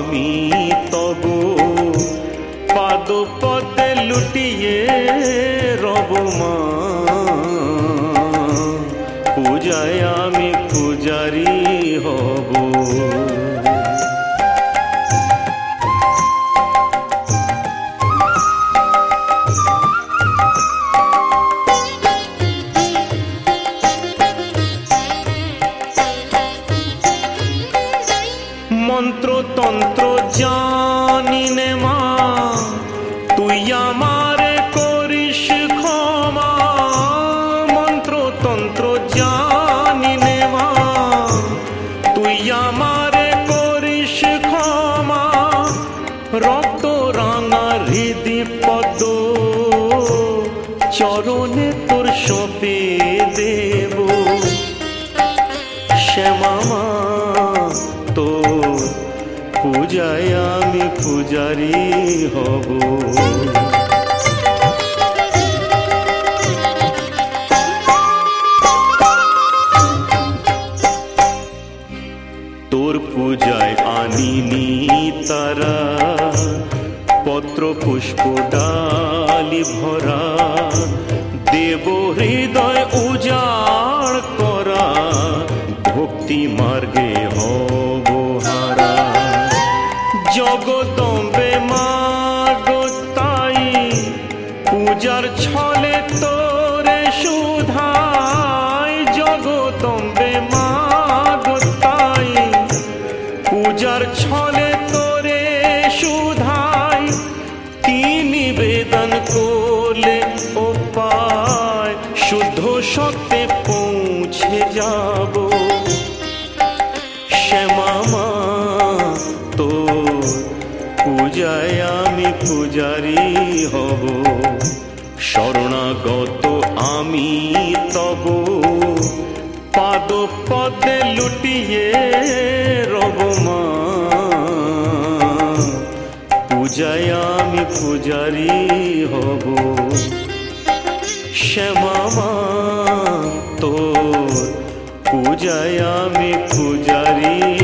আমি তব পাদ পদে লুটিয়ে রব মা, পূজায় আমি পূজারি হব। মন্ত্র তন্ত্র জানি নে মা, তুই আমারে করিস ক্ষমা। মন্ত্র তন্ত্র জানি নে মা, তুই আমারে করিস ক্ষমা। রক্ত রাঙা হৃদি পদ চরণে তোর সঁপে দেব। শ্যামা মা তোর পূজায় আমি পূজারি হব। তোর পূজায় আনিনি তারা, পত্র পুষ্প ডালি ভরা। দেব হৃদয় উজাড় করা, ভক্তি মার্গে হব হারা। জগদম্বে মা গো তাই, পূজার ছলে তোরে সুধাই। জগদম্বে মা গো তাই, পূজার ছলে তোরে সুধাই। কি নিবেদন করলে ও পায়, শুদ্ধ সত্যে পৌঁছে যাব। শ্যামা মা তোর পূজায় আমি পূজারি হব। শরণাগত আমি তব পাদ পদে লুটিয়ে রব মা, পূজায় আমি পূজারি হব। শ্যামা মা তোর পূজায় আমি পূজারি